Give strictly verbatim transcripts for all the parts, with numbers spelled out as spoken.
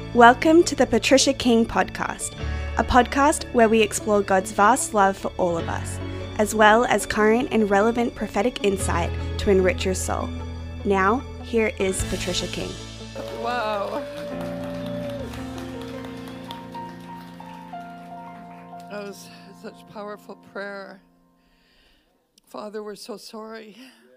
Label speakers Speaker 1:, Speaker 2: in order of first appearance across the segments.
Speaker 1: Welcome to the Patricia King Podcast, a podcast where we explore God's vast love for all of us, as well as current and relevant prophetic insight to enrich your soul. Now, here is Patricia King.
Speaker 2: Wow. That was such powerful prayer. Father, we're so sorry.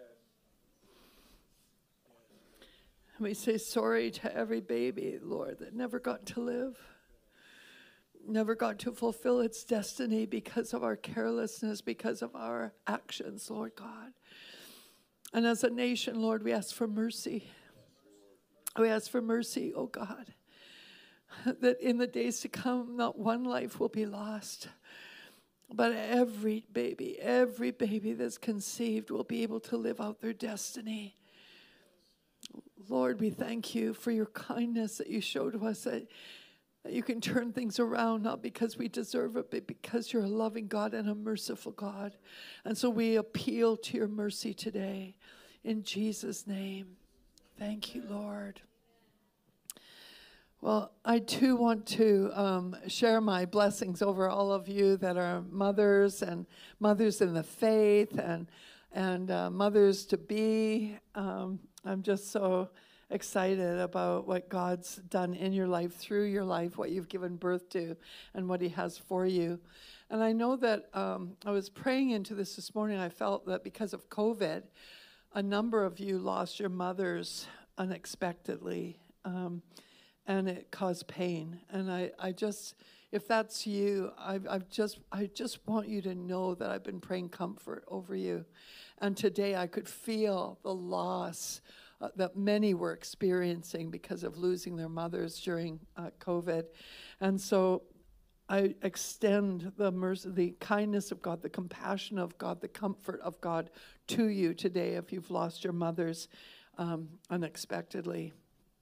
Speaker 2: We say sorry to every baby, Lord, that never got to live, never got to fulfill its destiny because of our carelessness, because of our actions, Lord God. And as a nation, Lord, we ask for mercy. We ask for mercy, oh God, that in the days to come, not one life will be lost, but every baby, every baby that's conceived will be able to live out their destiny. Lord, we thank you for your kindness that you show to us, that, that you can turn things around, not because we deserve it, but because you're a loving God and a merciful God. And so we appeal to your mercy today. In Jesus' name, thank you, Lord. Well, I too want to um, share my blessings over all of you that are mothers and mothers in the faith and and uh, mothers to be. Um, I'm just so excited about what God's done in your life, through your life, what you've given birth to, and what he has for you. And I know that um, I was praying into this this morning. I felt that because of COVID, a number of you lost your mothers unexpectedly, um, and it caused pain. And I, I just, if that's you, I've, I've just, I just want you to know that I've been praying comfort over you. And today I could feel the loss uh, that many were experiencing because of losing their mothers during uh, COVID. And so I extend the mercy, the kindness of God, the compassion of God, the comfort of God to you today if you've lost your mothers um, unexpectedly.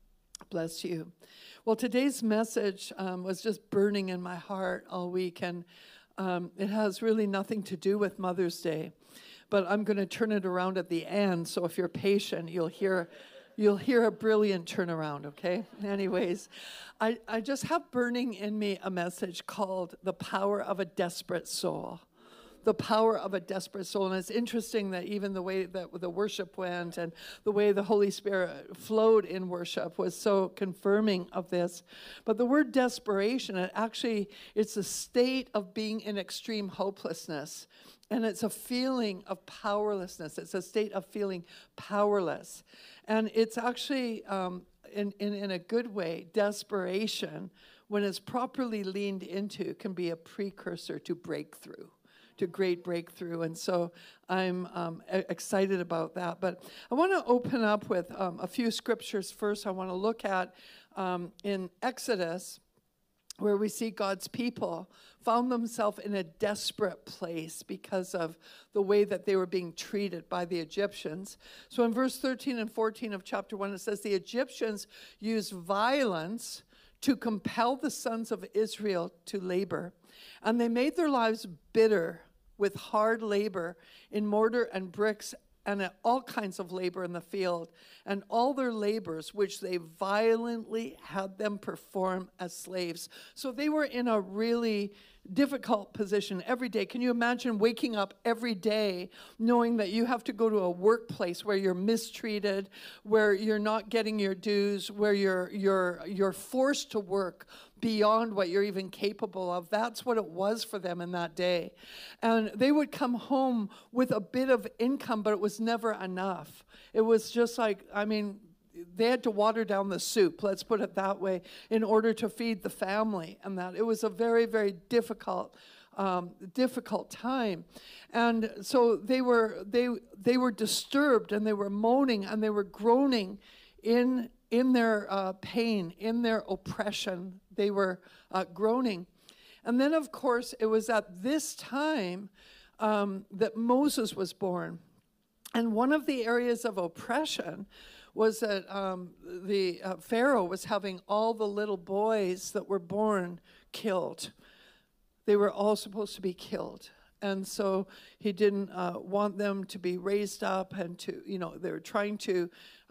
Speaker 2: Bless you. Well, today's message um, was just burning in my heart all week, and um, it has really nothing to do with Mother's Day. But I'm going to turn it around at the end, so if you're patient, you'll hear you'll hear a brilliant turnaround, okay? Anyways, I, I just have burning in me a message called The Power of a Desperate Soul. The power of a desperate soul. And it's interesting that even the way that the worship went and the way the Holy Spirit flowed in worship was so confirming of this. But the word desperation, it actually, it's a state of being in extreme hopelessness. And it's a feeling of powerlessness. It's a state of feeling powerless. And it's actually, um, in, in, in a good way, desperation, when it's properly leaned into, can be a precursor to breakthrough. To great breakthrough. And so I'm um, excited about that. But I want to open up with um, a few scriptures first. I want to look at um, in Exodus, where we see God's people found themselves in a desperate place because of the way that they were being treated by the Egyptians. So in verse thirteen and fourteen of chapter one, it says, the Egyptians used violence to compel the sons of Israel to labor, and they made their lives bitter with hard labor in mortar and bricks and all kinds of labor in the field, and all their labors which they violently had them perform as slaves. So they were in a really difficult position every day. Can you imagine waking up every day knowing that you have to go to a workplace where you're mistreated, where you're not getting your dues, where you're you're you're forced to work beyond what you're even capable of? That's what it was for them in that day. And they would come home with a bit of income, but it was never enough. It was just like, I mean, they had to water down the soup, let's put it that way, in order to feed the family. And that it was a very, very difficult Um, difficult time. And so they were they they were disturbed, and they were moaning, and they were groaning in in their uh, pain, in their oppression. They were uh, groaning. And then, of course, it was at this time um, that Moses was born. And one of the areas of oppression was that um, the uh, Pharaoh was having all the little boys that were born killed. They were all supposed to be killed. And so he didn't uh, want them to be raised up and to, you know, they were trying to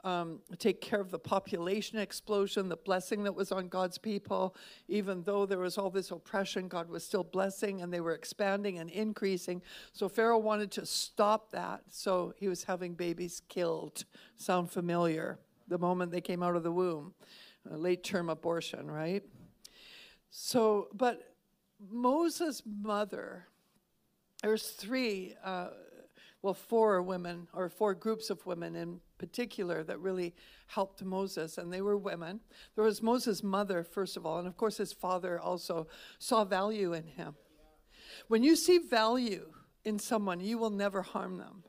Speaker 2: um, take care of the population explosion, the blessing that was on God's people. Even though there was all this oppression, God was still blessing, and they were expanding and increasing. So Pharaoh wanted to stop that, so he was having babies killed. Sound familiar? The moment they came out of the womb. A late-term abortion, right? So, but Moses' mother, there's three, uh, well, four women, or four groups of women in particular that really helped Moses, and they were women. There was Moses' mother, first of all, and of course his father also saw value in him. When you see value in someone, you will never harm them.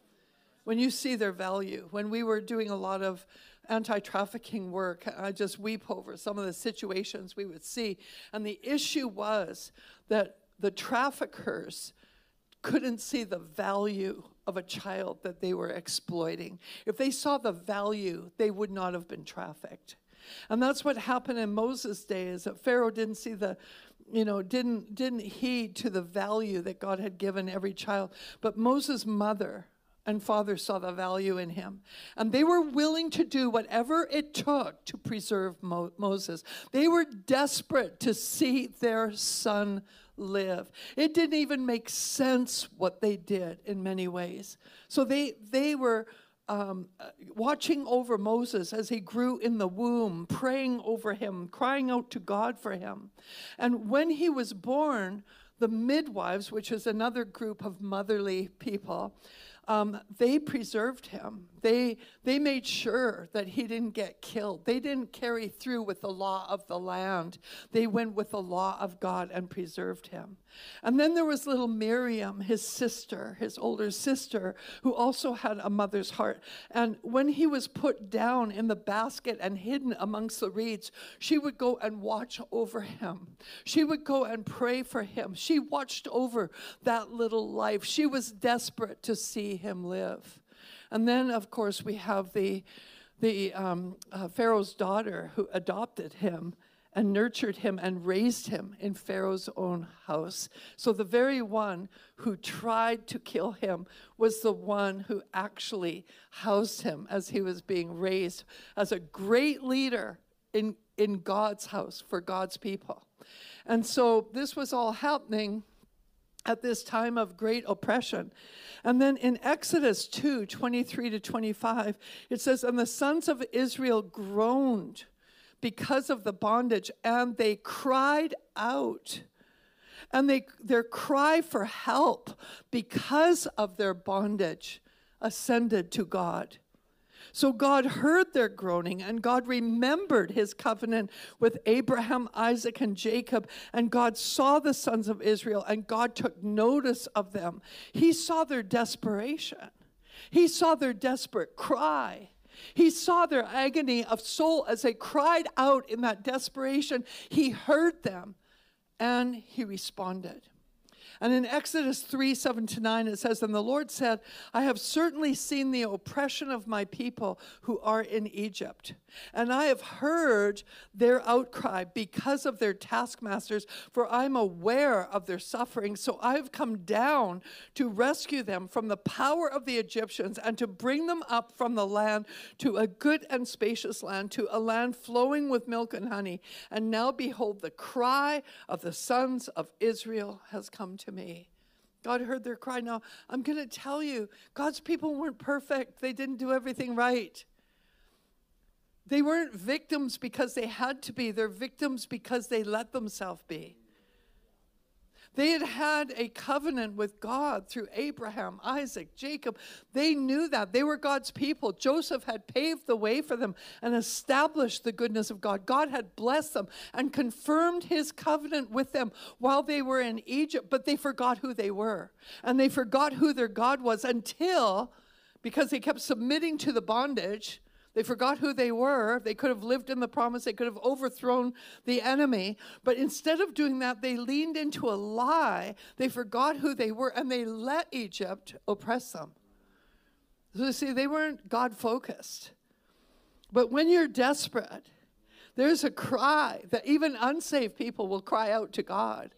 Speaker 2: When you see their value, when we were doing a lot of anti-trafficking work, I just weep over some of the situations we would see. And the issue was that the traffickers couldn't see the value of a child that they were exploiting. If they saw the value, they would not have been trafficked. And that's what happened in Moses' day, is that Pharaoh didn't see the, you know, didn't, didn't heed to the value that God had given every child. But Moses' mother and father saw the value in him. And they were willing to do whatever it took to preserve Mo- Moses. They were desperate to see their son live. It didn't even make sense what they did in many ways. So they, they were um, watching over Moses as he grew in the womb, praying over him, crying out to God for him. And when he was born, the midwives, which is another group of motherly people, Um, they preserved him. They, they made sure that he didn't get killed. They didn't carry through with the law of the land. They went with the law of God and preserved him. And then there was little Miriam, his sister, his older sister, who also had a mother's heart. And when he was put down in the basket and hidden amongst the reeds, she would go and watch over him. She would go and pray for him. She watched over that little life. She was desperate to see him live. And then, of course, we have the, the um, uh, Pharaoh's daughter who adopted him and nurtured him and raised him in Pharaoh's own house. So the very one who tried to kill him was the one who actually housed him as he was being raised as a great leader in, in God's house for God's people. And so this was all happening at this time of great oppression. And then in Exodus two, twenty-three to twenty-five, it says, "And the sons of Israel groaned because of the bondage, and they cried out." And they, their cry for help because of their bondage ascended to God. So God heard their groaning, and God remembered his covenant with Abraham, Isaac, and Jacob. And God saw the sons of Israel, and God took notice of them. He saw their desperation. He saw their desperate cry. He saw their agony of soul as they cried out in that desperation. He heard them, and he responded. And in Exodus three, seven to nine, it says, "And the Lord said, I have certainly seen the oppression of my people who are in Egypt. And I have heard their outcry because of their taskmasters, for I'm aware of their suffering. So I've come down to rescue them from the power of the Egyptians and to bring them up from the land to a good and spacious land, to a land flowing with milk and honey. And now behold, the cry of the sons of Israel has come to me." God heard their cry. Now, I'm going to tell you, God's people weren't perfect. They didn't do everything right. They weren't victims because they had to be. They're victims because they let themselves be. They had had a covenant with God through Abraham, Isaac, Jacob. They knew that. They were God's people. Joseph had paved the way for them and established the goodness of God. God had blessed them and confirmed his covenant with them while they were in Egypt, but they forgot who they were. And they forgot who their God was until, because they kept submitting to the bondage, they forgot who they were. They could have lived in the promise. They could have overthrown the enemy. But instead of doing that, they leaned into a lie. They forgot who they were, and they let Egypt oppress them. So you see, they weren't God-focused. But when you're desperate, there's a cry that even unsaved people will cry out to God.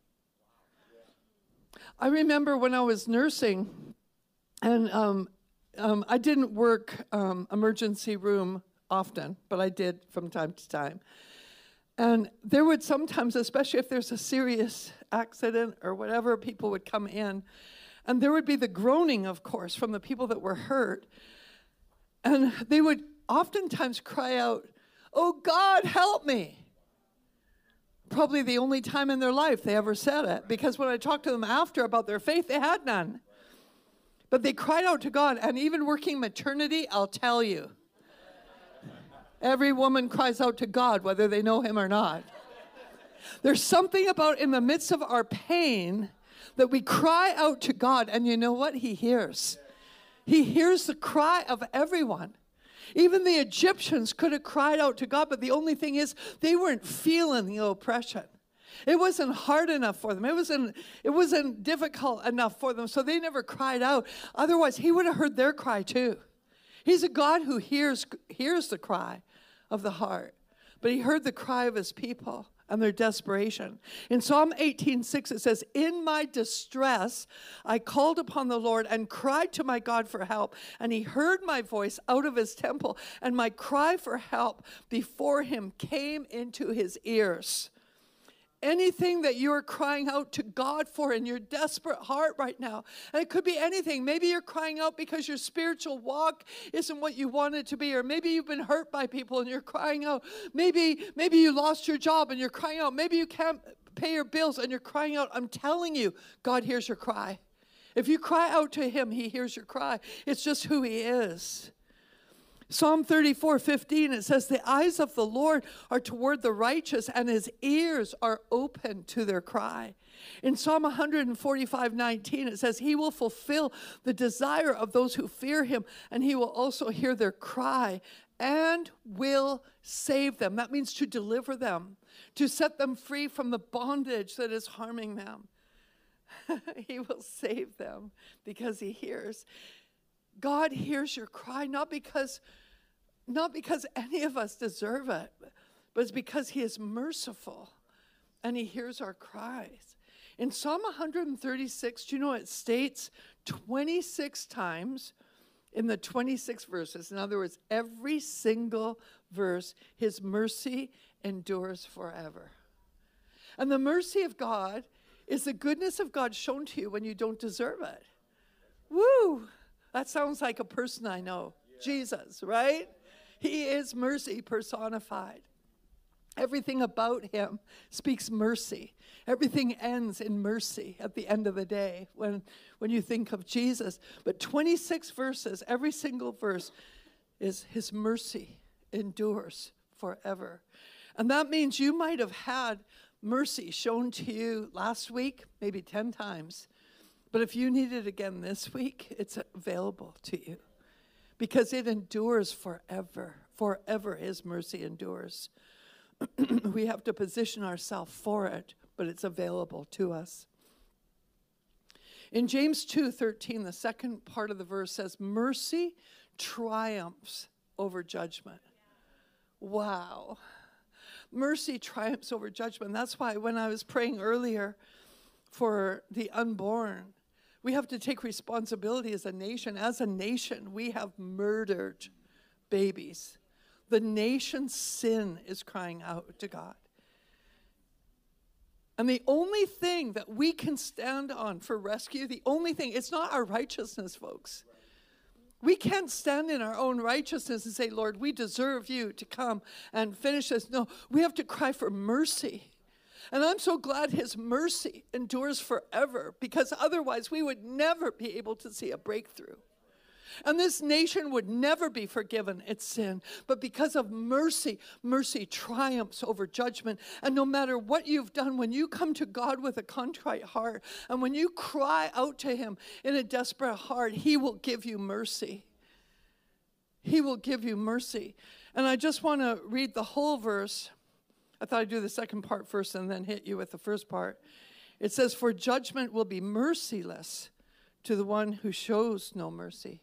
Speaker 2: I remember when I was nursing, and um, um, I didn't work um, emergency room often, but I did from time to time. And there would sometimes, especially if there's a serious accident or whatever, people would come in. And there would be the groaning, of course, from the people that were hurt. And they would oftentimes cry out, "Oh, God, help me." Probably the only time in their life they ever said it, because when I talked to them after about their faith, they had none. But they cried out to God, and even working maternity, I'll tell you, every woman cries out to God, whether they know him or not. There's something about in the midst of our pain that we cry out to God, and you know what? He hears. He hears the cry of everyone. Even the Egyptians could have cried out to God, but the only thing is they weren't feeling the oppression. It wasn't hard enough for them. It wasn't, it wasn't difficult enough for them, so they never cried out. Otherwise, he would have heard their cry too. He's a God who hears, hears the cry of the heart, but he heard the cry of his people and their desperation. In Psalm eighteen six, it says, "In my distress, I called upon the Lord and cried to my God for help, and he heard my voice out of his temple, and my cry for help before him came into his ears." Anything that you're crying out to God for in your desperate heart right now, and it could be anything. Maybe you're crying out because your spiritual walk isn't what you want it to be, or maybe you've been hurt by people and you're crying out. Maybe, maybe you lost your job and you're crying out. Maybe you can't pay your bills and you're crying out. I'm telling you, God hears your cry. If you cry out to him, he hears your cry. It's just who he is. Psalm thirty-four fifteen, it says, "The eyes of the Lord are toward the righteous, and his ears are open to their cry." In Psalm one forty-five nineteen, it says, "He will fulfill the desire of those who fear him, and he will also hear their cry and will save them." That means to deliver them, to set them free from the bondage that is harming them. He will save them because he hears. God hears your cry, not because, not because any of us deserve it, but it's because he is merciful and he hears our cries. In Psalm one thirty-six, do you know it states twenty-six times in the twenty-six verses? In other words, every single verse, his mercy endures forever. And the mercy of God is the goodness of God shown to you when you don't deserve it. Woo! That sounds like a person I know, yeah. Jesus, right? He is mercy personified. Everything about him speaks mercy. Everything ends in mercy at the end of the day when, when you think of Jesus. But twenty-six verses, every single verse is his mercy endures forever. And that means you might have had mercy shown to you last week, maybe ten times. But if you need it again this week, it's available to you because it endures forever. Forever his mercy endures. We have to position ourselves for it, but it's available to us. In James two thirteen, the second part of the verse says, "Mercy triumphs over judgment." Wow. Mercy triumphs over judgment. That's why when I was praying earlier for the unborn, we have to take responsibility as a nation. As a nation, we have murdered babies. The nation's sin is crying out to God. And the only thing that we can stand on for rescue, the only thing, it's not our righteousness, folks. We can't stand in our own righteousness and say, "Lord, we deserve you to come and finish this." No, we have to cry for mercy. And I'm so glad his mercy endures forever, because otherwise we would never be able to see a breakthrough. And this nation would never be forgiven its sin. But because of mercy, mercy triumphs over judgment. And no matter what you've done, when you come to God with a contrite heart, and when you cry out to him in a desperate heart, he will give you mercy. He will give you mercy. And I just want to read the whole verse. I thought I'd do the second part first and then hit you with the first part. It says, "For judgment will be merciless to the one who shows no mercy."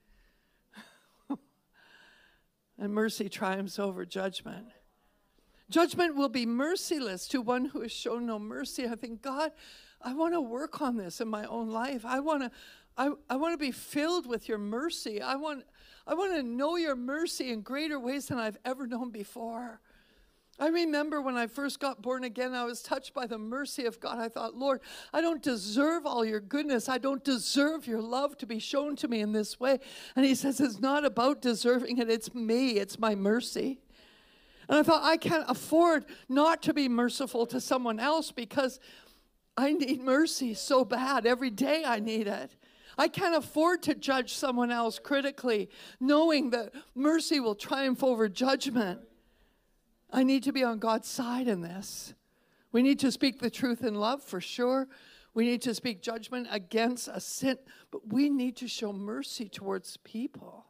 Speaker 2: And mercy triumphs over judgment. Judgment will be merciless to one who has shown no mercy. I think, God, I want to work on this in my own life. I want to I, I want to be filled with your mercy. I want, I want to know your mercy in greater ways than I've ever known before. I remember when I first got born again, I was touched by the mercy of God. I thought, Lord, I don't deserve all your goodness. I don't deserve your love to be shown to me in this way. And he says, it's not about deserving it. It's me. It's my mercy. And I thought, I can't afford not to be merciful to someone else because I need mercy so bad. Every day I need it. I can't afford to judge someone else critically, knowing that mercy will triumph over judgment. I need to be on God's side in this. We need to speak the truth in love, for sure. We need to speak judgment against a sin, but we need to show mercy towards people.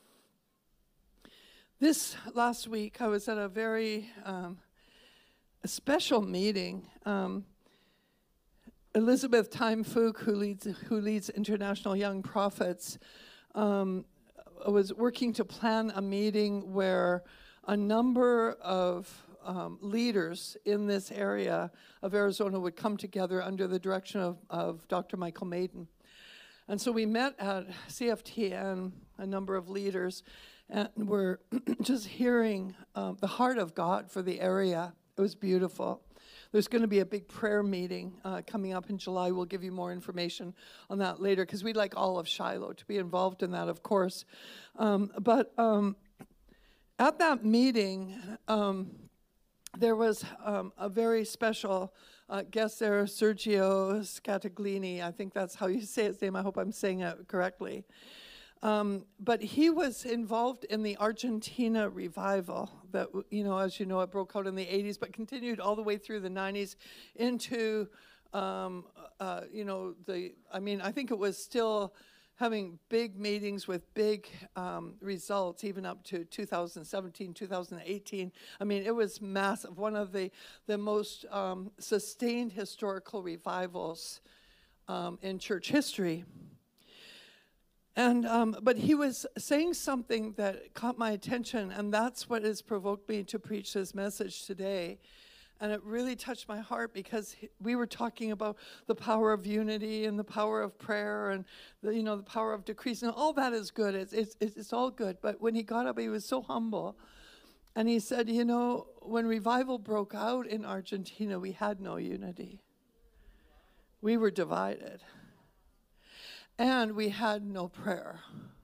Speaker 2: This last week, I was at a very um, a special meeting. Um, Elizabeth Time-Fook, who leads, who leads International Young Prophets, um, was working to plan a meeting where a number of um, leaders in this area of Arizona would come together under the direction of, of Doctor Michael Maiden. And so we met at C F T N, a number of leaders, and we're just hearing um, the heart of God for the area. It was beautiful. There's going to be a big prayer meeting uh, coming up in July. We'll give you more information on that later, because we'd like all of Shiloh to be involved in that, of course. Um, but um, at that meeting, um, there was um, a very special uh, guest there, Sergio Scataglini. I think that's how you say his name. I hope I'm saying it correctly. Um, but he was involved in the Argentina revival that, you know, as you know, it broke out in the eighties, but continued all the way through the nineties into, um, uh, you know, the, I mean, I think it was still having big meetings with big um, results, even up to two thousand seventeen, two thousand eighteen. I mean, it was massive. One of the, the most um, sustained historical revivals um, in church history. And, um, but he was saying something that caught my attention, and that's what has provoked me to preach this message today. And it really touched my heart, because we were talking about the power of unity and the power of prayer and the, you know, the power of decrease, and all that is good. It's, it's, it's all good. But when he got up, he was so humble. And he said, you know, when revival broke out in Argentina, we had no unity. We were divided. And we had no prayer.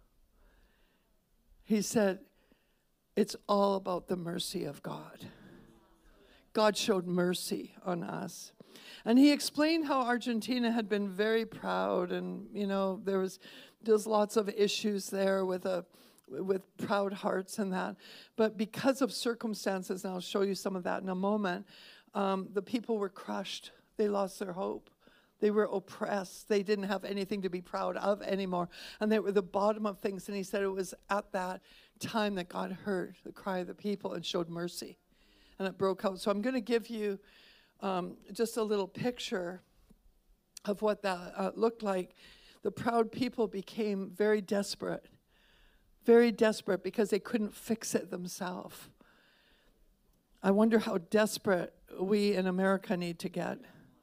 Speaker 2: He said, it's all about the mercy of God. God showed mercy on us. And he explained how Argentina had been very proud, and, you know, there was there's lots of issues there with a with proud hearts and that. But because of circumstances, and I'll show you some of that in a moment, um, the people were crushed. They lost their hope. They were oppressed. They didn't have anything to be proud of anymore. And they were the bottom of things. And he said it was at that time that God heard the cry of the people and showed mercy. And it broke out. So I'm going to give you um, just a little picture of what that uh, looked like. The proud people became very desperate. Very desperate because they couldn't fix it themselves. I wonder how desperate we in America need to get.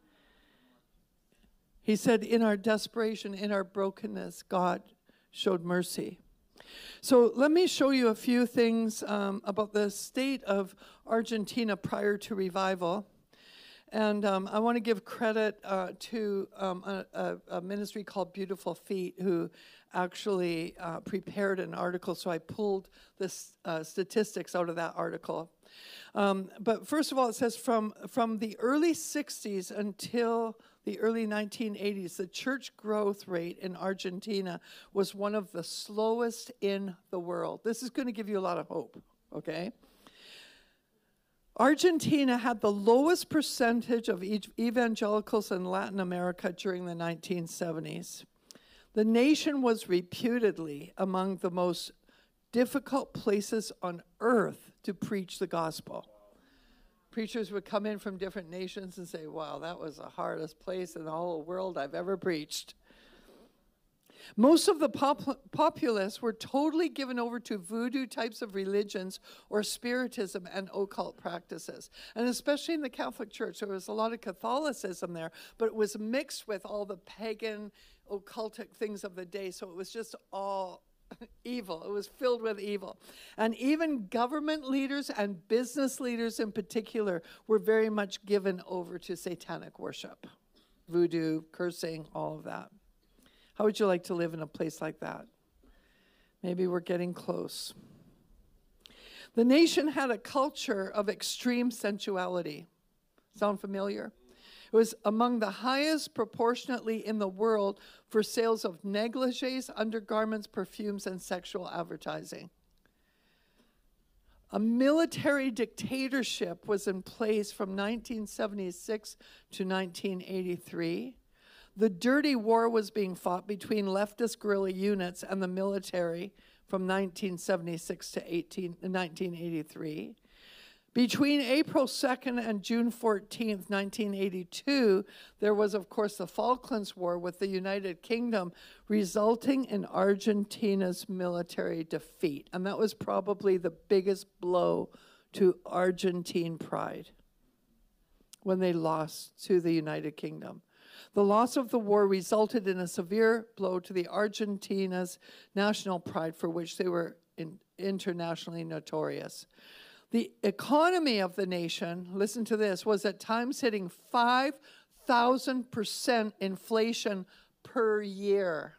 Speaker 2: He said, in our desperation, in our brokenness, God showed mercy. So let me show you a few things um, about the state of Argentina prior to revival. And um, I want to give credit uh, to um, a, a, a ministry called Beautiful Feet, who actually uh, prepared an article. So I pulled the uh, statistics out of that article. Um, but first of all, it says from, from the early sixties until the early nineteen eighties, the church growth rate in Argentina was one of the slowest in the world. This is going to give you a lot of hope, okay? Argentina had the lowest percentage of evangelicals in Latin America during the nineteen seventies. The nation was reputedly among the most difficult places on earth to preach the gospel. Preachers would come in from different nations and say, wow, that was the hardest place in the whole world I've ever preached. Most of the pop- populace were totally given over to voodoo types of religions or spiritism and occult practices. And especially in the Catholic Church, there was a lot of Catholicism there, but it was mixed with all the pagan occultic things of the day. So it was just all evil. It was filled with evil. And even government leaders and business leaders in particular were very much given over to satanic worship, voodoo, cursing, all of that. How would you like to live in a place like that? Maybe we're getting close. The nation had a culture of extreme sensuality. Sound familiar? It was among the highest proportionately in the world for sales of negligees, undergarments, perfumes, and sexual advertising. A military dictatorship was in place from nineteen seventy-six to nineteen eighty-three. The dirty war was being fought between leftist guerrilla units and the military from nineteen seventy-six to nineteen eighty-three. Between April second and June fourteenth, nineteen eighty-two, there was, of course, the Falklands War with the United Kingdom, resulting in Argentina's military defeat. And that was probably the biggest blow to Argentine pride when they lost to the United Kingdom. The loss of the war resulted in a severe blow to the Argentina's national pride, for which they were in, internationally notorious. The economy of the nation, listen to this, was at times hitting five thousand percent inflation per year.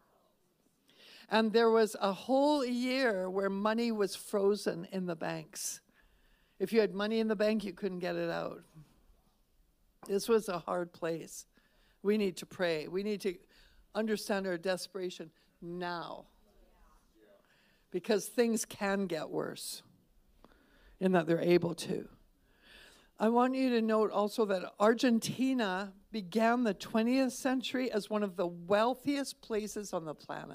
Speaker 2: And there was a whole year where money was frozen in the banks. If you had money in the bank, you couldn't get it out. This was a hard place. We need to pray. We need to understand our desperation now, because things can get worse in that they're able to. I want you to note also that Argentina began the twentieth century as one of the wealthiest places on the planet.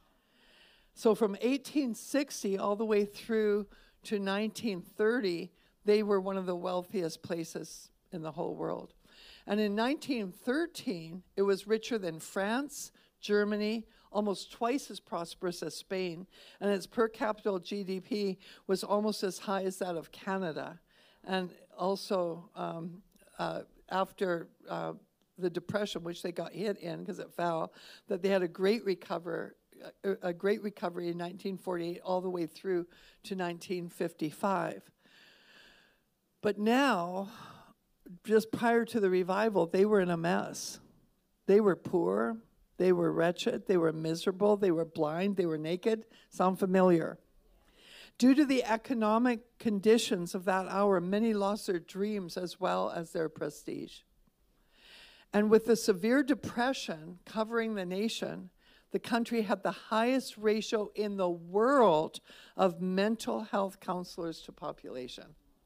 Speaker 2: So from eighteen sixty all the way through to nineteen thirty, they were one of the wealthiest places in the whole world. And in nineteen thirteen, it was richer than France, Germany, almost twice as prosperous as Spain, and its per capita G D P was almost as high as that of Canada. And also, um, uh, after uh, the Depression, which they got hit in because it fell, that they had a great recover, a, a great recovery in nineteen forty-eight all the way through to nineteen fifty-five. But now, just prior to the revival, they were in a mess. They were poor. They were wretched, they were miserable, they were blind, they were naked. Sound familiar? Due to the economic conditions of that hour, many lost their dreams as well as their prestige. And with the severe depression covering the nation, the country had the highest ratio in the world of mental health counselors to population,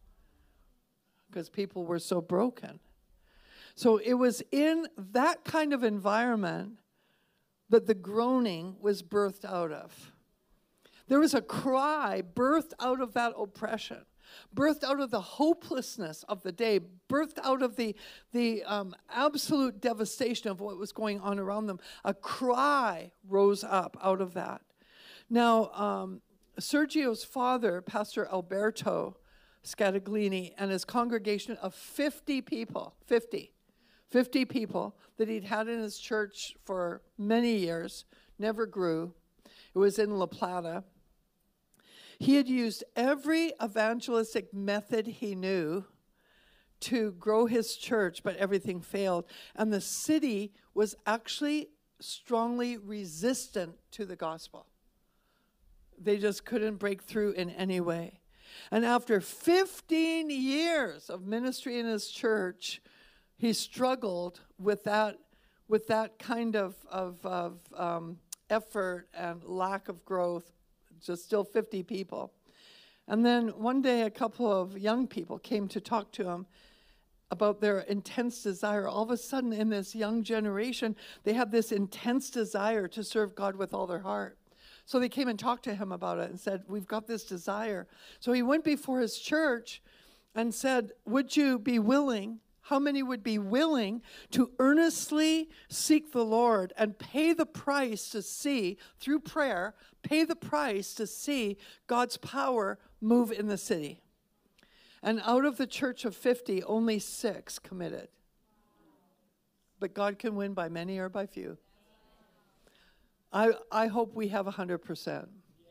Speaker 2: because people were so broken. So it was in that kind of environment that the groaning was birthed out of. There was a cry birthed out of that oppression, birthed out of the hopelessness of the day, birthed out of the, the um, absolute devastation of what was going on around them. A cry rose up out of that. Now, um, Sergio's father, Pastor Alberto Scataglini, and his congregation of fifty people, fifty, fifty people that he'd had in his church for many years, never grew. It was in La Plata. He had used every evangelistic method he knew to grow his church, but everything failed. And the city was actually strongly resistant to the gospel. They just couldn't break through in any way. And after fifteen years of ministry in his church, he struggled with that, with that kind of, of, of um, effort and lack of growth, just still fifty people. And then one day a couple of young people came to talk to him about their intense desire. All of a sudden in this young generation, they had this intense desire to serve God with all their heart. So they came and talked to him about it and said, we've got this desire. So he went before his church and said, would you be willing, how many would be willing to earnestly seek the Lord and pay the price to see, through prayer, pay the price to see God's power move in the city? And out of the church of fifty, only six committed. But God can win by many or by few. I, I hope we have one hundred percent.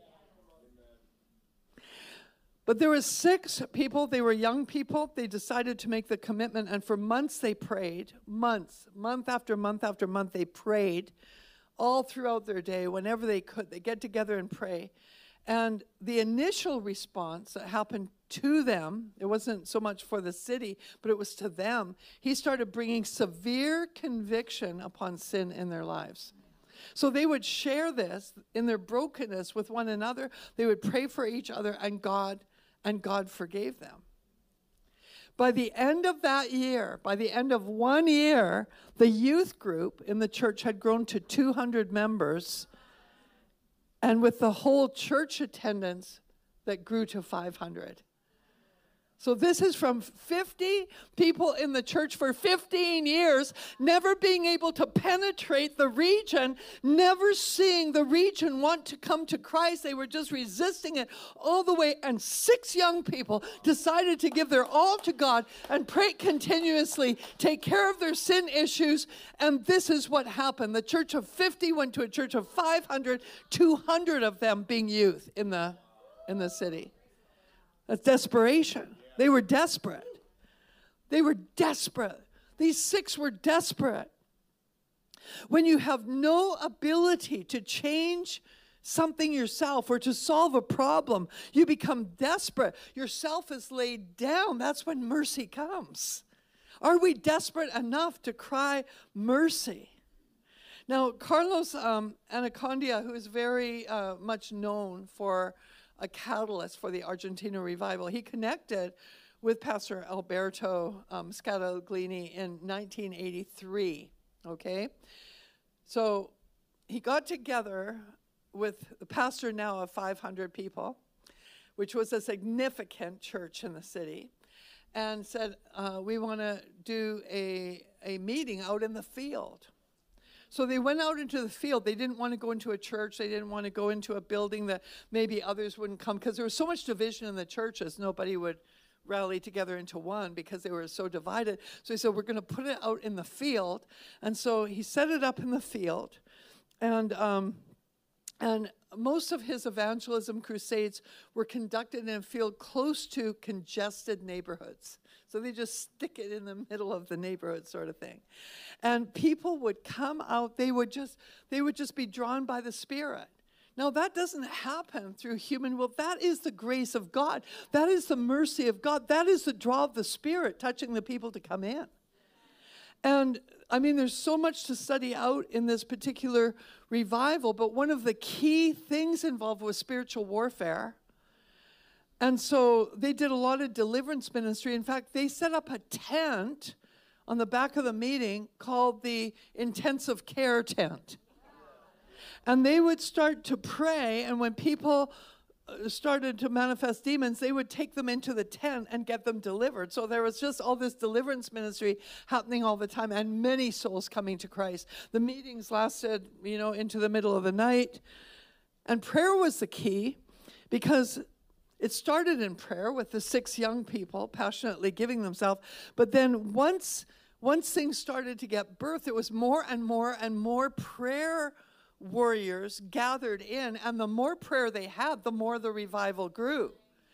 Speaker 2: But there were six people, they were young people, they decided to make the commitment, and for months they prayed, months, month after month after month, they prayed all throughout their day, whenever they could, they get together and pray. And the initial response that happened to them, it wasn't so much for the city, but it was to them. He started bringing severe conviction upon sin in their lives. So they would share this in their brokenness with one another. They would pray for each other, and God, and God forgave them. By the end of that year, by the end of one year, the youth group in the church had grown to two hundred members, and with the whole church attendance that grew to five hundred. So this is from fifty people in the church for fifteen years, never being able to penetrate the region, never seeing the region want to come to Christ. They were just resisting it all the way. And six young people decided to give their all to God and pray continuously, take care of their sin issues. And this is what happened. The church of fifty went to a church of five hundred, two hundred of them being youth in the, in the city. That's desperation. They were desperate. They were desperate. These six were desperate. When you have no ability to change something yourself or to solve a problem, you become desperate. Yourself is laid down. That's when mercy comes. Are we desperate enough to cry mercy? Now, Carlos um, Anacondia, who is very uh, much known for a catalyst for the Argentina revival, he connected with Pastor Alberto um, Scataglini in nineteen eighty-three, okay? So he got together with the pastor now of five hundred people, which was a significant church in the city, and said, uh, we want to do a, a meeting out in the field. So they went out into the field. They didn't want to go into a church. They didn't want to go into a building that maybe others wouldn't come, because there was so much division in the churches. Nobody would rally together into one because they were so divided. So he said, we're going to put it out in the field. And so he set it up in the field. And um, and most of his evangelism crusades were conducted in a field close to congested neighborhoods. So they just stick it in the middle of the neighborhood, sort of thing. And people would come out, they would just they would just be drawn by the Spirit. Now, that doesn't happen through human will. That is the grace of God. That is the mercy of God. That is the draw of the Spirit touching the people to come in. And, I mean, there's so much to study out in this particular revival, but one of the key things involved was spiritual warfare. And so they did a lot of deliverance ministry. In fact, they set up a tent on the back of the meeting called the intensive care tent. And they would start to pray, and when people started to manifest demons, they would take them into the tent and get them delivered. So there was just all this deliverance ministry happening all the time, and many souls coming to Christ. The meetings lasted, you know, into the middle of the night. And prayer was the key, because it started in prayer with the six young people passionately giving themselves. But then once, once things started to get birth, it was more and more and more prayer warriors gathered in, and the more prayer they had, the more the revival grew.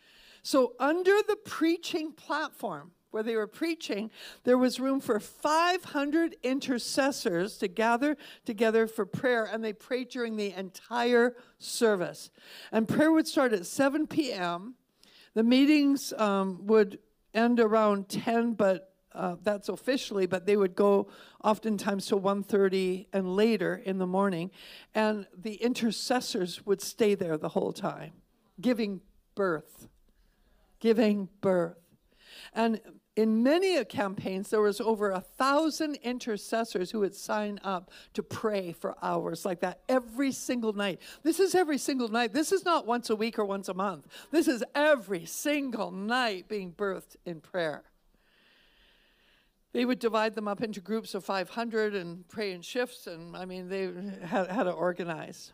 Speaker 2: So under the preaching platform where they were preaching, there was room for five hundred intercessors to gather together for prayer, and they prayed during the entire service. And prayer would start at seven p.m. The meetings um, would end around ten, but Uh, that's officially, but they would go oftentimes to one thirty and later in the morning. And the intercessors would stay there the whole time, giving birth, giving birth. And in many campaigns, there was over a thousand intercessors who would sign up to pray for hours like that every single night. This is every single night. This is not once a week or once a month. This is every single night being birthed in prayer. They would divide them up into groups of five hundred and pray in shifts, and I mean, they had, had to organize.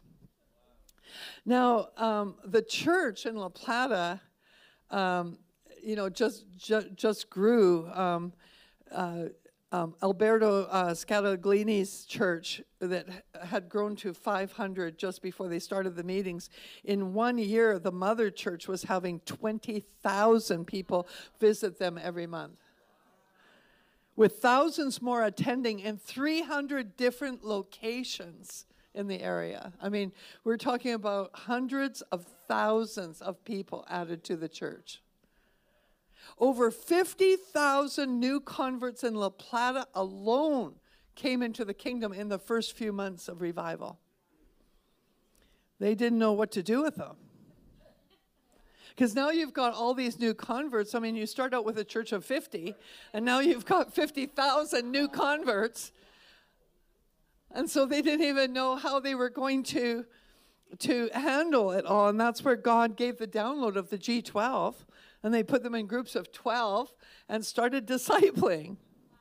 Speaker 2: Now, um, the church in La Plata, um, you know, just ju- just grew. Um, uh, um, Alberto uh, Scataglini's church that had grown to five hundred just before they started the meetings. In one year, the mother church was having twenty thousand people visit them every month, with thousands more attending in three hundred different locations in the area. I mean, we're talking about hundreds of thousands of people added to the church. Over fifty thousand new converts in La Plata alone came into the kingdom in the first few months of revival. They didn't know what to do with them. Because now you've got all these new converts. I mean, you start out with a church of fifty, and now you've got fifty thousand new converts. And so they didn't even know how they were going to, to handle it all. And that's where God gave the download of the G twelve. And they put them in groups of twelve and started discipling.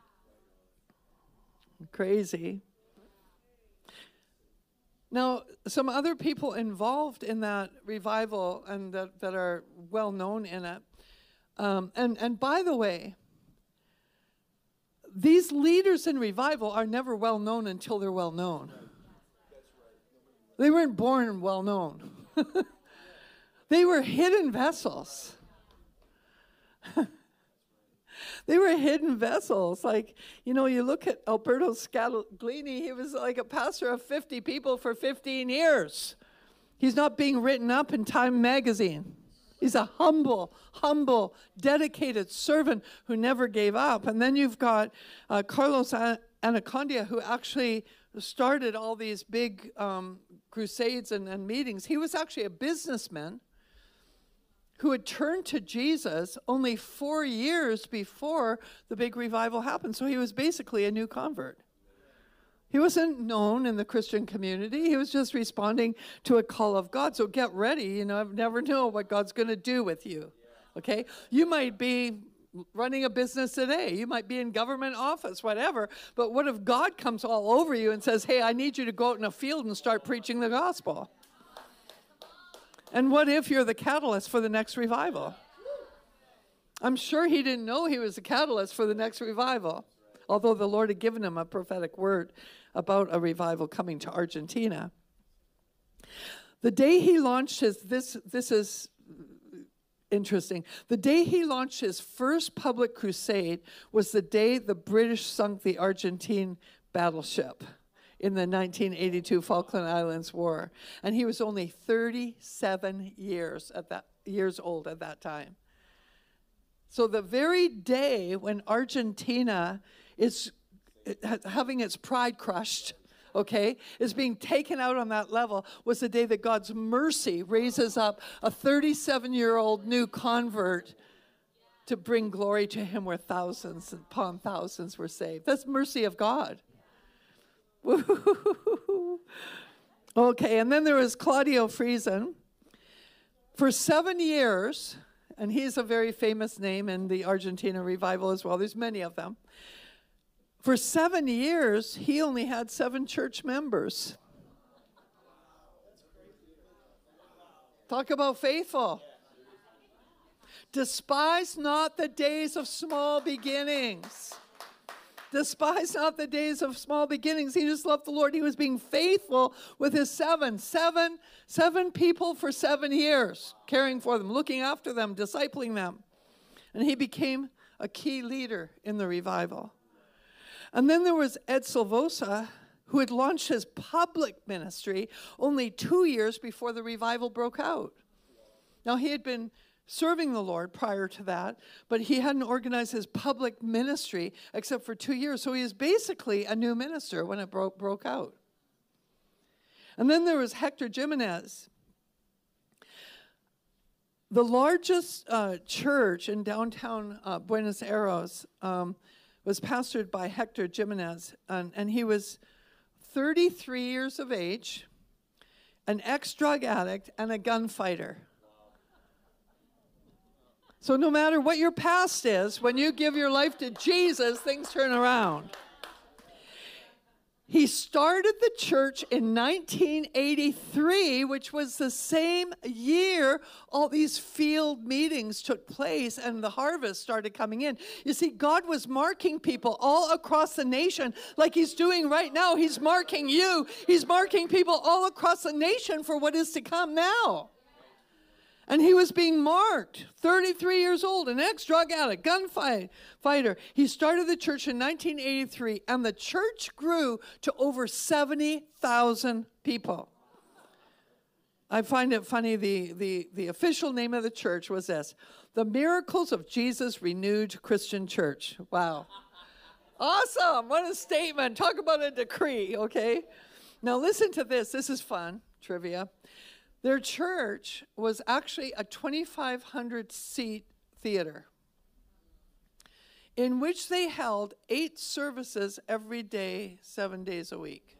Speaker 2: Crazy. Now, some other people involved in that revival and that, that are well known in it. Um, and, and by the way, these leaders in revival are never well known until they're well known. They weren't born well known. They were hidden vessels. They were hidden vessels. Like, you know, you look at Alberto Scataglini, he was like a pastor of fifty people for fifteen years. He's not being written up in Time magazine. He's a humble, humble, dedicated servant who never gave up. And then you've got uh, Carlos Anacondia, who actually started all these big um, crusades and, and meetings. He was actually a businessman who had turned to Jesus only four years before the big revival happened. So he was basically a new convert. He wasn't known in the Christian community. He was just responding to a call of God. So get ready. You know, I never know what God's going to do with you. Okay? You might be running a business today. You might be in government office, whatever. But what if God comes all over you and says, hey, I need you to go out in a field and start preaching the gospel? And what if you're the catalyst for the next revival? I'm sure he didn't know he was the catalyst for the next revival, although the Lord had given him a prophetic word about a revival coming to Argentina. The day he launched his, this, this is interesting, the day he launched his first public crusade was the day the British sunk the Argentine battleship in the nineteen eighty-two Falkland Islands War. And he was only thirty-seven years at that years old at that time. So the very day when Argentina is having its pride crushed, okay, is being taken out on that level, was the day that God's mercy raises up a thirty-seven-year-old new convert to bring glory to him, where thousands upon thousands were saved. That's mercy of God. Okay, and then there was Claudio Friesen. For seven years, and he's a very famous name in the Argentina revival as well. There's many of them. For seven years, he only had seven church members. Talk about faithful. Despise not the days of small beginnings. Despise not the days of small beginnings. He just loved the Lord. He was being faithful with his seven. Seven, seven people for seven years, caring for them, looking after them, discipling them. And he became a key leader in the revival. And then there was Ed Silvosa, who had launched his public ministry only two years before the revival broke out. Now, he had been serving the Lord prior to that, but he hadn't organized his public ministry except for two years. So he is basically a new minister when it broke, broke out. And then there was Hector Jimenez. The largest uh, church in downtown uh, Buenos Aires um, was pastored by Hector Jimenez, and, and he was thirty-three years of age, an ex-drug addict, and a gunfighter. So no matter what your past is, when you give your life to Jesus, things turn around. He started the church in nineteen eighty-three, which was the same year all these field meetings took place and the harvest started coming in. You see, God was marking people all across the nation like he's doing right now. He's marking you. He's marking people all across the nation for what is to come now. And he was being marked, thirty-three years old, an ex-drug addict, gunfighter. He started the church in nineteen eighty-three, and the church grew to over seventy thousand people. I find it funny, the, the, the official name of the church was this, the Miracles of Jesus Renewed Christian Church. Wow. Awesome. What a statement. Talk about a decree, okay? Now listen to this. This is fun, trivia. Their church was actually a twenty-five hundred seat theater in which they held eight services every day, seven days a week.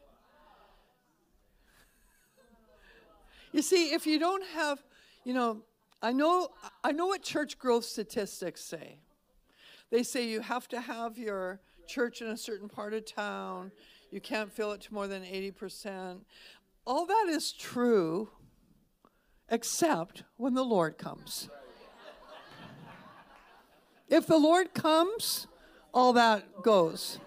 Speaker 2: You see, if you don't have, you know, I know, I know what church growth statistics say. They say you have to have your church in a certain part of town. You can't fill it to more than eighty percent. All that is true, except when the Lord comes. If the Lord comes, all that goes.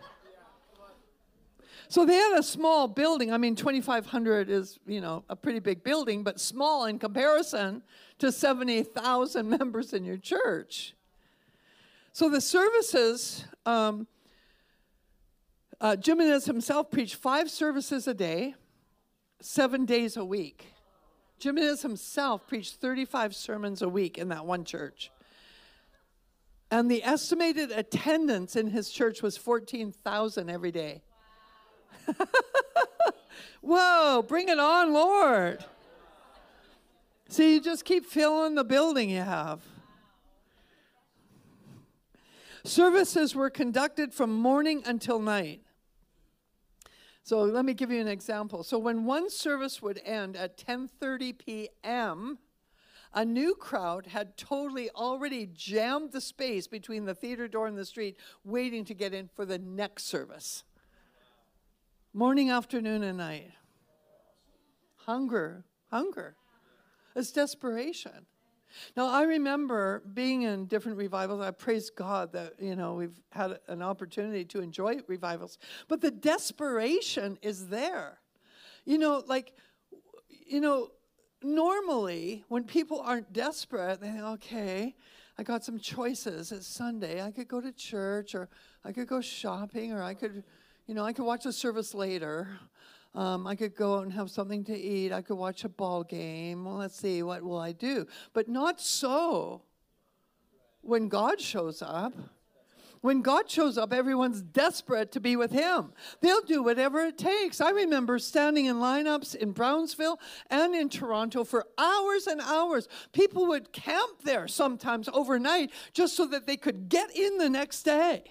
Speaker 2: So they had a small building. I mean, twenty-five hundred is, you know, a pretty big building, but small in comparison to seventy thousand members in your church. So the services, um, uh, Jimenez himself preached five services a day, seven days a week. Jimenez himself preached thirty-five sermons a week in that one church. And the estimated attendance in his church was fourteen thousand every day. Whoa, bring it on, Lord. See, you just keep filling the building you have. Services were conducted from morning until night. So let me give you an example. So when one service would end at ten thirty p.m., a new crowd had totally already jammed the space between the theater door and the street, waiting to get in for the next service. Morning, afternoon, and night. Hunger, hunger. It's desperation. Now, I remember being in different revivals. I praise God that, you know, we've had an opportunity to enjoy revivals. But the desperation is there. You know, like, you know, normally when people aren't desperate, they think, okay, I got some choices. It's Sunday. I could go to church, or I could go shopping, or I could, you know, I could watch the service later. Um, I could go out and have something to eat. I could watch a ball game. Well, let's see, what will I do? But not so when God shows up. When God shows up, everyone's desperate to be with him. They'll do whatever it takes. I remember standing in lineups in Brownsville and in Toronto for hours and hours. People would camp there sometimes overnight just so that they could get in the next day.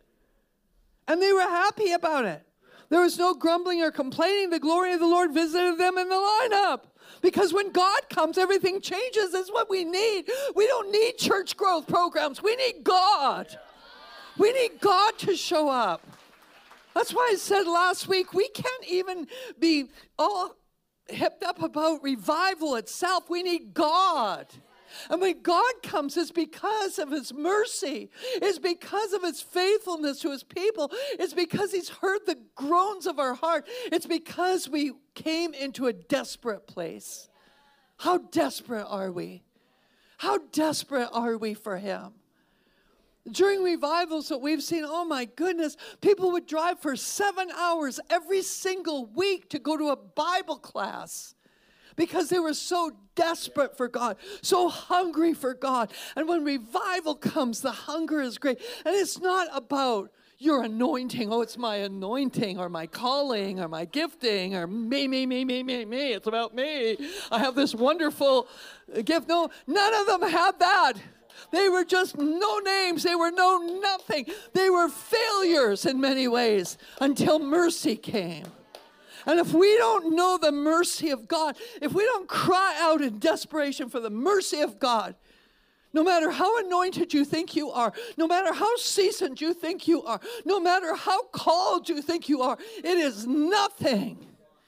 Speaker 2: And they were happy about it. There was no grumbling or complaining. The glory of the Lord visited them in the lineup. Because when God comes, everything changes. That's what we need. We don't need church growth programs. We need God. We need God to show up. That's why I said last week, we can't even be all hipped up about revival itself. We need God. And when God comes, it's because of his mercy. It's because of his faithfulness to his people. It's because he's heard the groans of our heart. It's because we came into a desperate place. How desperate are we? How desperate are we for him? During revivals that we've seen, oh my goodness, people would drive for seven hours every single week to go to a Bible class. Because they were so desperate for God, so hungry for God. And when revival comes, the hunger is great. And it's not about your anointing. Oh, it's my anointing or my calling or my gifting or me, me, me, me, me, me. It's about me. I have this wonderful gift. No, none of them had that. They were just no names. They were no nothing. They were failures in many ways until mercy came. And if we don't know the mercy of God, if we don't cry out in desperation for the mercy of God, No matter how anointed you think you are, no matter how seasoned you think you are, no matter how called you think you are, it is nothing.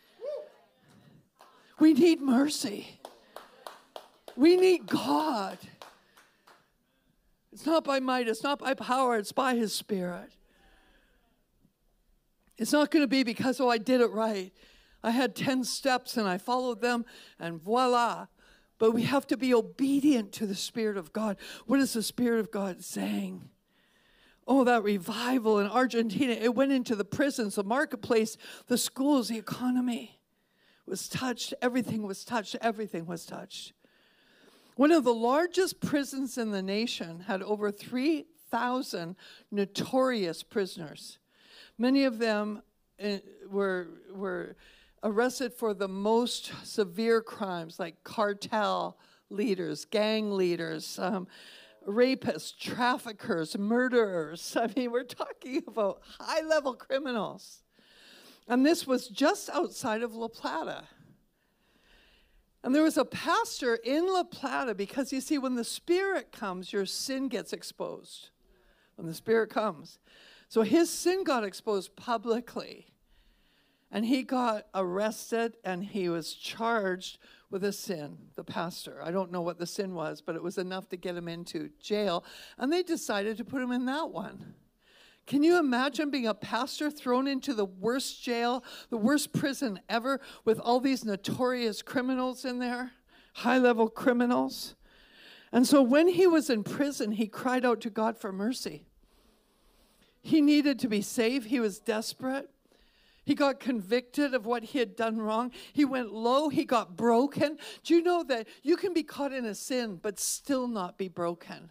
Speaker 2: We need mercy. We need God. It's not by might, it's not by power, it's by His Spirit. It's not going to be because, oh, I did it right. I had ten steps and I followed them and voila. But we have to be obedient to the Spirit of God. What is the Spirit of God saying? Oh, that revival in Argentina. It went into the prisons, the marketplace, the schools, the economy was touched. Everything was touched. Everything was touched. One of the largest prisons in the nation had over three thousand notorious prisoners. Many of them uh, were, were arrested for the most severe crimes, like cartel leaders, gang leaders, um, rapists, traffickers, murderers. I mean, we're talking about high-level criminals. And this was just outside of La Plata. And there was a pastor in La Plata, because you see, when the Spirit comes, your sin gets exposed. When the Spirit comes. So his sin got exposed publicly. And he got arrested and he was charged with a sin, the pastor. I don't know what the sin was, but it was enough to get him into jail. And they decided to put him in that one. Can you imagine being a pastor thrown into the worst jail, the worst prison ever, with all these notorious criminals in there, high-level criminals? And so when he was in prison, he cried out to God for mercy. He needed to be saved. He was desperate. He got convicted of what he had done wrong. He went low. He got broken. Do you know that you can be caught in a sin but still not be broken?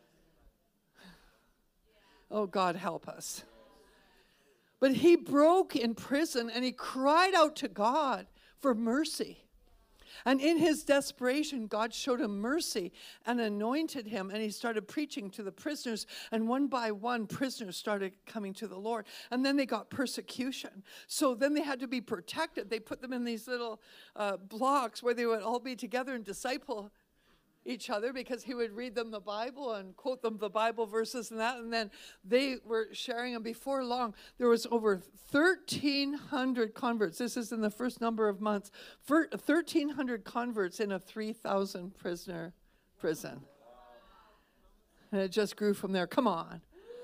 Speaker 2: Oh, God, help us. But he broke in prison and he cried out to God for mercy. And in his desperation, God showed him mercy and anointed him. And he started preaching to the prisoners. And one by one, prisoners started coming to the Lord. And then they got persecution. So then they had to be protected. They put them in these little uh, blocks where they would all be together and disciple each other, because he would read them the Bible and quote them the Bible verses and that. And then they were sharing them. Before long, there was over thirteen hundred converts. This is in the first number of months. thirteen hundred converts in a three thousand prisoner prison. And it just grew from there. Come on.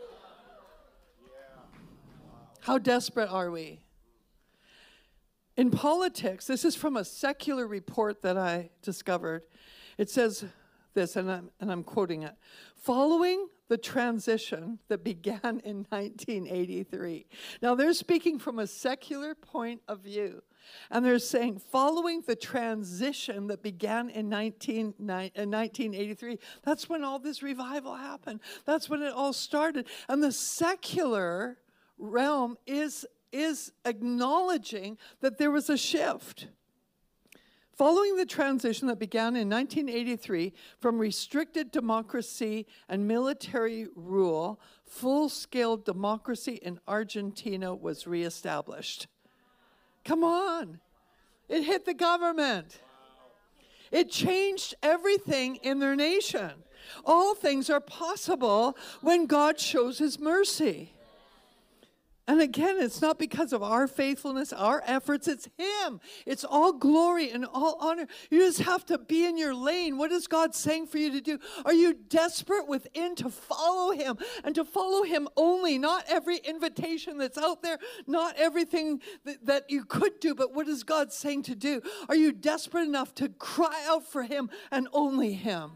Speaker 2: How desperate are we? In politics, this is from a secular report that I discovered. It says this, and I'm, and I'm quoting it. Following the transition that began in nineteen eighty-three. Now, they're speaking from a secular point of view. And they're saying, following the transition that began in nineteen eighty-three, that's when all this revival happened. That's when it all started. And the secular realm is, is acknowledging that there was a shift. Following the transition that began in nineteen eighty-three from restricted democracy and military rule, full-scale democracy in Argentina was reestablished. Come on. It hit the government. It changed everything in their nation. All things are possible when God shows His mercy. And again, it's not because of our faithfulness, our efforts, it's Him. It's all glory and all honor. You just have to be in your lane. What is God saying for you to do? Are you desperate within to follow Him and to follow Him only? Not every invitation that's out there, not everything that, that you could do, but what is God saying to do? Are you desperate enough to cry out for Him and only Him?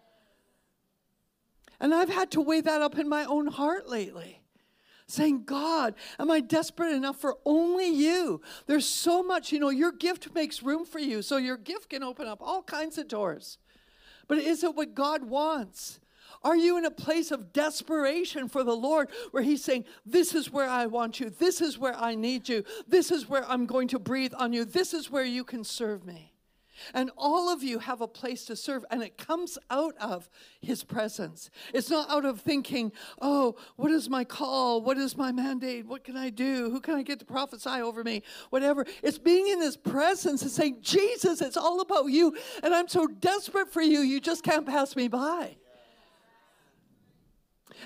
Speaker 2: And I've had to weigh that up in my own heart lately. Saying, God, am I desperate enough for only you? There's so much, you know, your gift makes room for you. So your gift can open up all kinds of doors. But is it what God wants? Are you in a place of desperation for the Lord where He's saying, this is where I want you. This is where I need you. This is where I'm going to breathe on you. This is where you can serve me. And all of you have a place to serve, and it comes out of His presence. It's not out of thinking, oh, what is my call? What is my mandate? What can I do? Who can I get to prophesy over me? Whatever. It's being in His presence and saying, Jesus, it's all about you, and I'm so desperate for you, you just can't pass me by.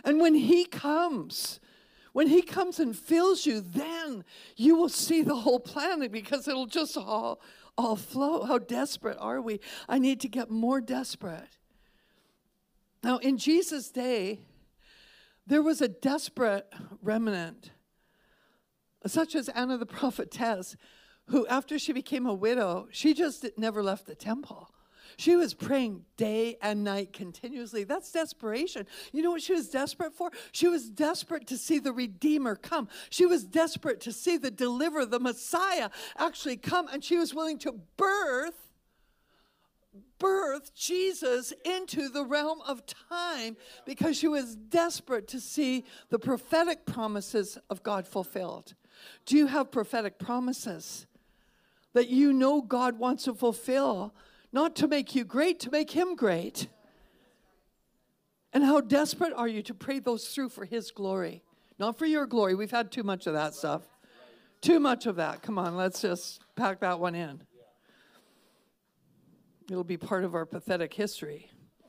Speaker 2: And when he comes, when he comes and fills you, then you will see the whole planet, because it'll just all, all flow. How desperate are we? I need to get more desperate. Now, in Jesus' day, there was a desperate remnant, such as Anna the prophetess, who after she became a widow, she just never left the temple. She was praying day and night continuously. That's desperation. You know what she was desperate for? She was desperate to see the Redeemer come. She was desperate to see the deliverer, the Messiah, actually come. And she was willing to birth birth Jesus into the realm of time, because she was desperate to see the prophetic promises of God fulfilled. Do you have prophetic promises that you know God wants to fulfill, not to make you great, to make him great? And how desperate are you to pray those through for his glory, not for your glory? We've had too much of that stuff. Too much of that. Come on, let's just pack that one in. It'll be part of our pathetic history.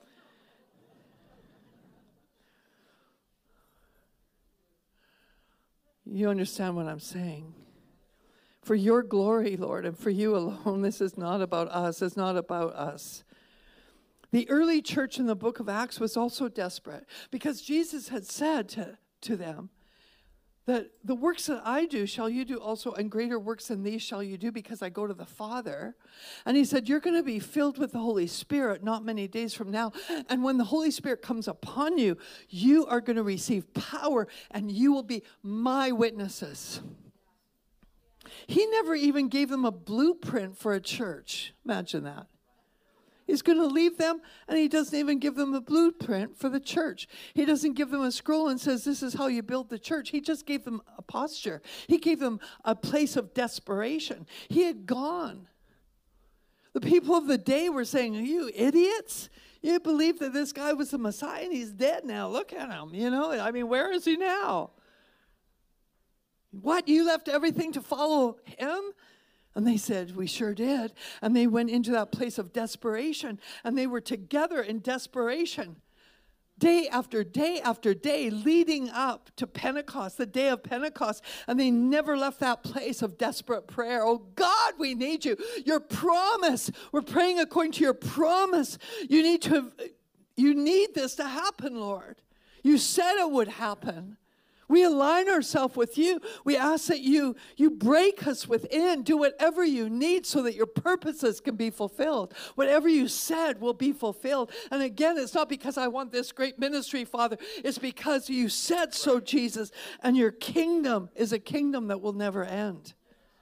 Speaker 2: You understand what I'm saying? For your glory, Lord, and for you alone, this is not about us. It's not about us. The early church in the book of Acts was also desperate, because Jesus had said to, to them that the works that I do shall you do also, and greater works than these shall you do, because I go to the Father. And he said, you're going to be filled with the Holy Spirit not many days from now. And when the Holy Spirit comes upon you, you are going to receive power, and you will be my witnesses. He never even gave them a blueprint for a church. Imagine that. He's going to leave them, and he doesn't even give them a blueprint for the church. He doesn't give them a scroll and says, this is how you build the church. He just gave them a posture. He gave them a place of desperation. He had gone. The people of the day were saying, are you idiots? You believe that this guy was the Messiah, and he's dead now. Look at him, you know. I mean, where is he now? What, you left everything to follow him? And they said, we sure did. And they went into that place of desperation. And they were together in desperation. Day after day after day, leading up to Pentecost, the day of Pentecost. And they never left that place of desperate prayer. Oh God, we need you. Your promise. We're praying according to your promise. You need to, you need this to happen, Lord. You said it would happen. We align ourselves with you. We ask that you, you break us within. Do whatever you need so that your purposes can be fulfilled. Whatever you said will be fulfilled. And again, it's not because I want this great ministry, Father. It's because you said so, Jesus. And your kingdom is a kingdom that will never end.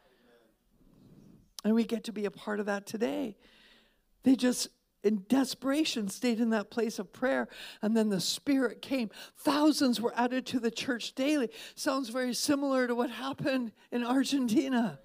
Speaker 2: And we get to be a part of that today. They just, in desperation, stayed in that place of prayer. And then the Spirit came. Thousands were added to the church daily. Sounds very similar to what happened in Argentina.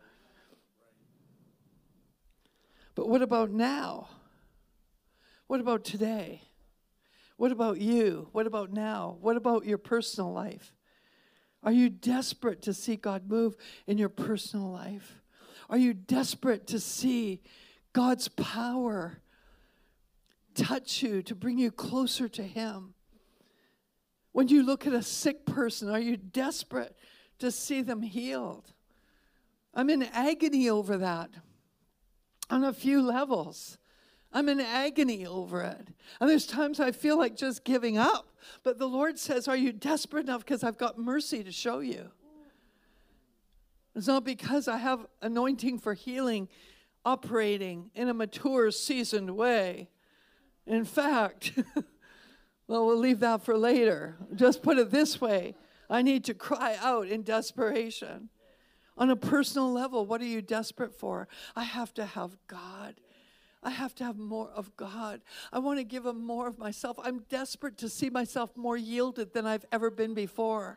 Speaker 2: But what about now? What about today? What about you? What about now? What about your personal life? Are you desperate to see God move in your personal life? Are you desperate to see God's power touch you, to bring you closer to him? When you look at a sick person, are you desperate to see them healed? I'm in agony over that on a few levels. I'm in agony over it. And there's times I feel like just giving up. But the Lord says, are you desperate enough? Because I've got mercy to show you. It's not because I have anointing for healing operating in a mature, seasoned way. In fact, well, we'll leave that for later. Just put it this way. I need to cry out in desperation. On a personal level, what are you desperate for? I have to have God. I have to have more of God. I want to give him more of myself. I'm desperate to see myself more yielded than I've ever been before.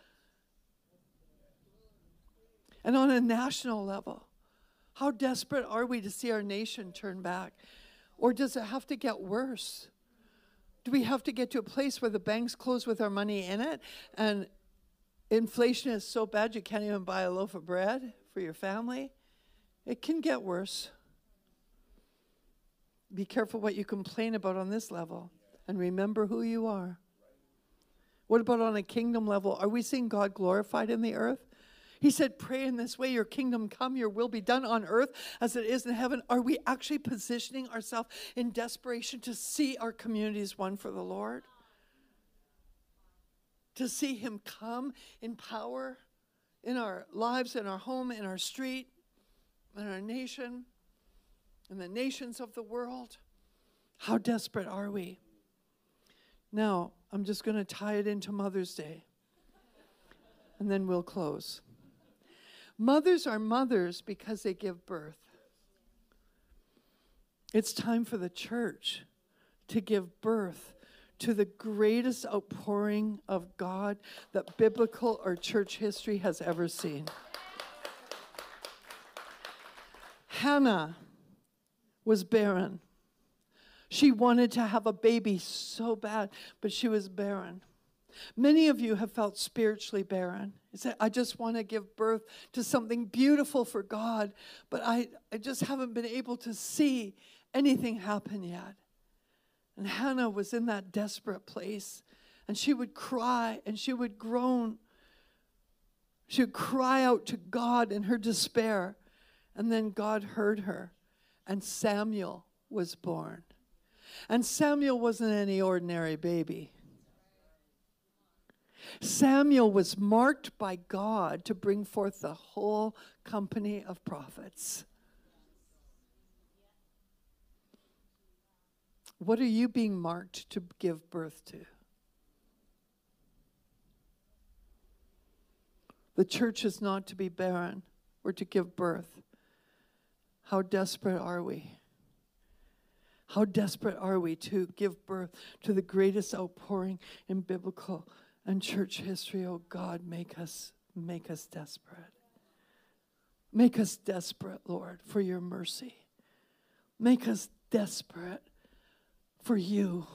Speaker 2: And on a national level, how desperate are we to see our nation turn back? Or does it have to get worse? Do we have to get to a place where the banks close with our money in it and inflation is so bad you can't even buy a loaf of bread for your family? It can get worse. Be careful what you complain about on this level, and remember who you are. What about on a kingdom level? Are we seeing God glorified in the earth? He said, pray in this way, your kingdom come, your will be done on earth as it is in heaven. Are we actually positioning ourselves in desperation to see our communities won for the Lord? To see him come in power in our lives, in our home, in our street, in our nation, in the nations of the world? How desperate are we? Now, I'm just going to tie it into Mother's Day, and then we'll close. Mothers are mothers because they give birth. It's time for the church to give birth to the greatest outpouring of God that biblical or church history has ever seen. Hannah was barren. She wanted to have a baby so bad, but she was barren. Many of you have felt spiritually barren. You say, I just want to give birth to something beautiful for God, but I, I just haven't been able to see anything happen yet. And Hannah was in that desperate place, and she would cry and she would groan. She would cry out to God in her despair, and then God heard her, and Samuel was born. And Samuel wasn't any ordinary baby. Samuel was marked by God to bring forth the whole company of prophets. What are you being marked to give birth to? The church is not to be barren or to give birth. How desperate are we? How desperate are we to give birth to the greatest outpouring in biblical and church history? Oh God, make us, make us desperate. Make us desperate, Lord, for your mercy. Make us desperate for you.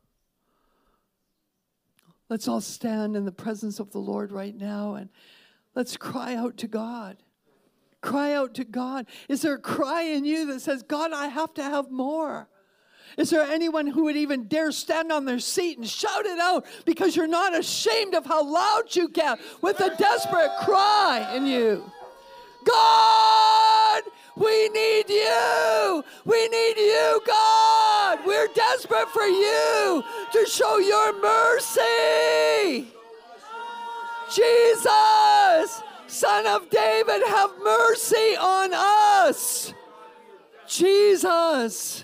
Speaker 2: Let's all stand in the presence of the Lord right now and let's cry out to God. Cry out to God. Is there a cry in you that says, God, I have to have more? Is there anyone who would even dare stand on their seat and shout it out because you're not ashamed of how loud you get with a desperate cry in you? God, we need you. We need you, God. We're desperate for you to show your mercy. Jesus, Son of David, have mercy on us. Jesus.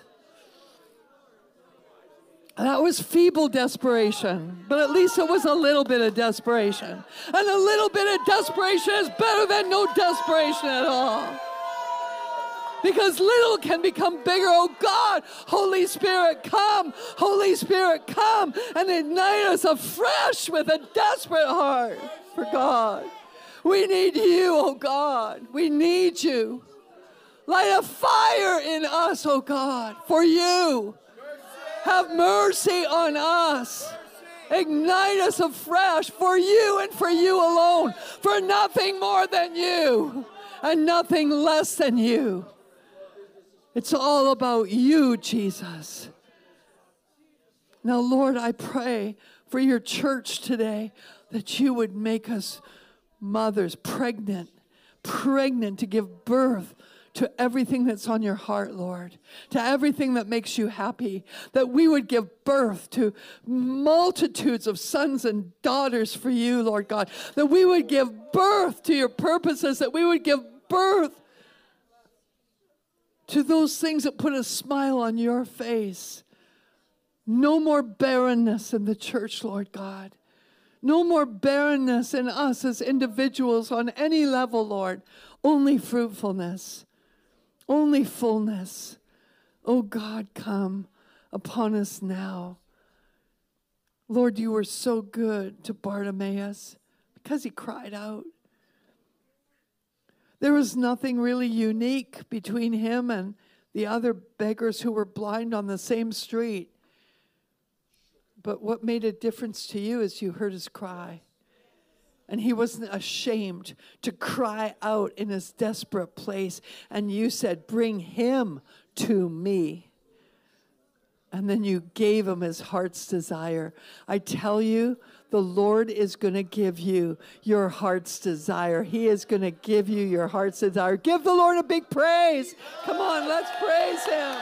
Speaker 2: That was feeble desperation, but at least it was a little bit of desperation. And a little bit of desperation is better than no desperation at all. Because little can become bigger. Oh God, Holy Spirit, come. Holy Spirit, come and ignite us afresh with a desperate heart for God. We need you, oh God. We need you. Light a fire in us, oh God, for you. Have mercy on us. Ignite us afresh for you and for you alone. For nothing more than you and nothing less than you. It's all about you, Jesus. Now, Lord, I pray for your church today that you would make us mothers, pregnant, pregnant to give birth to everything that's on your heart, Lord, to everything that makes you happy, that we would give birth to multitudes of sons and daughters for you, Lord God, that we would give birth to your purposes, that we would give birth to those things that put a smile on your face. No more barrenness in the church, Lord God. No more barrenness in us as individuals on any level, Lord. Only fruitfulness. Only fullness. Oh God, come upon us now. Lord, you were so good to Bartimaeus because he cried out. There was nothing really unique between him and the other beggars who were blind on the same street. But what made a difference to you is you heard his cry. And he wasn't ashamed to cry out in his desperate place. And you said, bring him to me. And then you gave him his heart's desire. I tell you, the Lord is going to give you your heart's desire. He is going to give you your heart's desire. Give the Lord a big praise. Come on, let's praise him.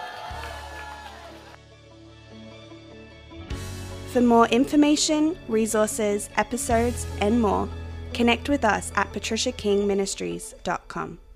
Speaker 1: For more information, resources, episodes, and more, connect with us at patricia king ministries dot com.